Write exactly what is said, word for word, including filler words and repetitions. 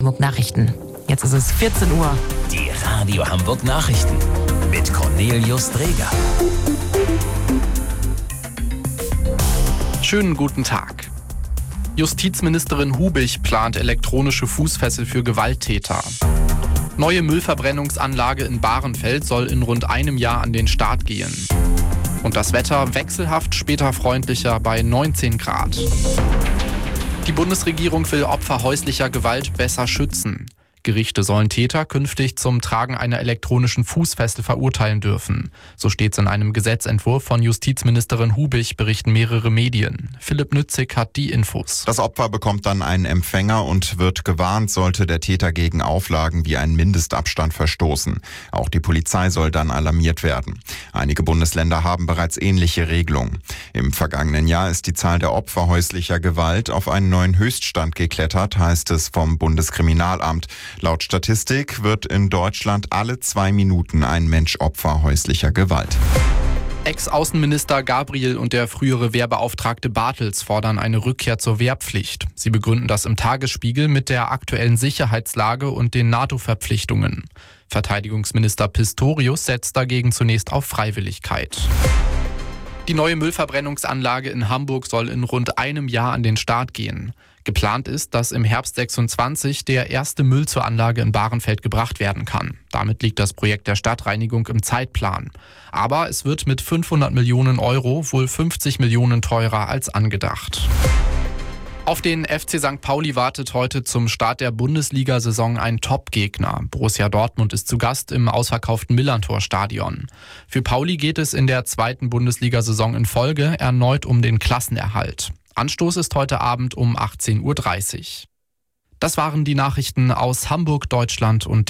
Hamburg Nachrichten. Jetzt ist es vierzehn Uhr. Die Radio Hamburg Nachrichten mit Cornelius Dreger. Schönen guten Tag. Justizministerin Hubich plant elektronische Fußfessel für Gewalttäter. Neue Müllverbrennungsanlage in Bahrenfeld soll in rund einem Jahr an den Start gehen. Und das Wetter wechselhaft, später freundlicher bei neunzehn Grad. Die Bundesregierung will Opfer häuslicher Gewalt besser schützen. Gerichte sollen Täter künftig zum Tragen einer elektronischen Fußfessel verurteilen dürfen. So steht es in einem Gesetzentwurf von Justizministerin Hubich, berichten mehrere Medien. Philipp Nützig hat die Infos. Das Opfer bekommt dann einen Empfänger und wird gewarnt, sollte der Täter gegen Auflagen wie einen Mindestabstand verstoßen. Auch die Polizei soll dann alarmiert werden. Einige Bundesländer haben bereits ähnliche Regelungen. Im vergangenen Jahr ist die Zahl der Opfer häuslicher Gewalt auf einen neuen Höchststand geklettert, heißt es vom Bundeskriminalamt. Laut Statistik wird in Deutschland alle zwei Minuten ein Mensch Opfer häuslicher Gewalt. Ex-Außenminister Gabriel und der frühere Wehrbeauftragte Bartels fordern eine Rückkehr zur Wehrpflicht. Sie begründen das im Tagesspiegel mit der aktuellen Sicherheitslage und den NATO-Verpflichtungen. Verteidigungsminister Pistorius setzt dagegen zunächst auf Freiwilligkeit. Die neue Müllverbrennungsanlage in Hamburg soll in rund einem Jahr an den Start gehen. Geplant ist, dass im Herbst sechsundzwanzig der erste Müll zur Anlage in Bahrenfeld gebracht werden kann. Damit liegt das Projekt der Stadtreinigung im Zeitplan. Aber es wird mit fünfhundert Millionen Euro wohl fünfzig Millionen teurer als angedacht. Auf den F C Sankt Pauli wartet heute zum Start der Bundesliga-Saison ein Top-Gegner. Borussia Dortmund ist zu Gast im ausverkauften Millerntor-Stadion. Für Pauli geht es in der zweiten Bundesliga-Saison in Folge erneut um den Klassenerhalt. Anstoß ist heute Abend um achtzehn Uhr dreißig. Das waren die Nachrichten aus Hamburg, Deutschland und